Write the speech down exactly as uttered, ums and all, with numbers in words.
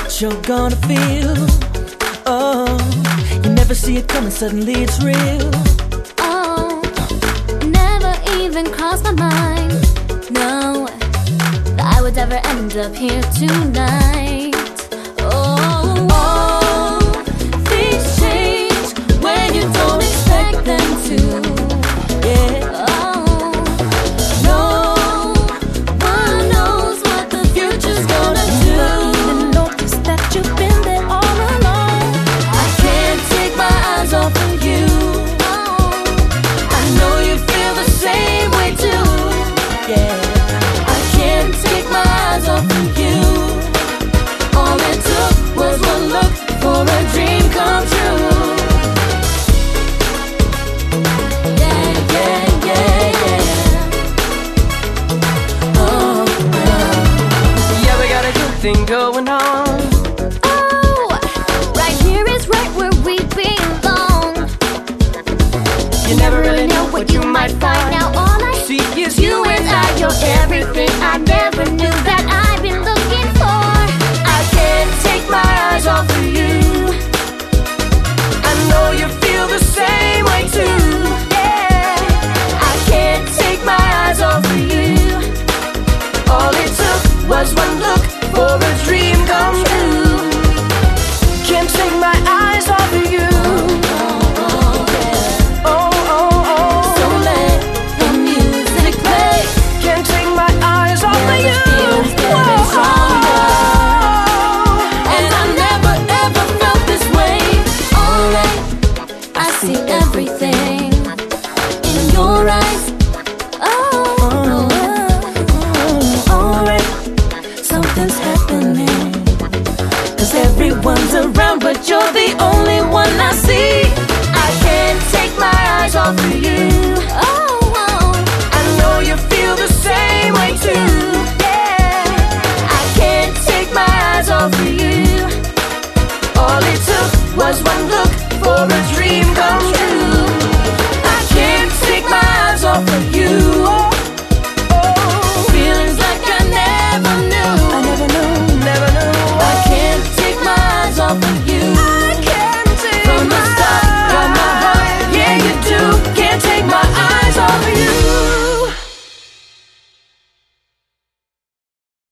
what you're gonna feel. Oh, you never see it coming, suddenly it's real. Oh, never even crossed my mind, no, that I would ever end up here tonight. Oh, Oh, things change when you don't expect them to. Yeah. oh, No one knows what the future's gonna do. even notice that you've been there all along. I can't take my eyes off of you. Oh, I know you feel the same way too. Yeah. I can't take my eyes off of you. All it took was one look for a dream come true. Yeah, yeah, yeah, yeah. Oh, oh. Yeah, we got a good thing going on. oh, right here is right where we belong. You never really know what you might find. Now all I See, is you and I, you're everything I never knew that I've been looking for. I can't take my eyes off of you.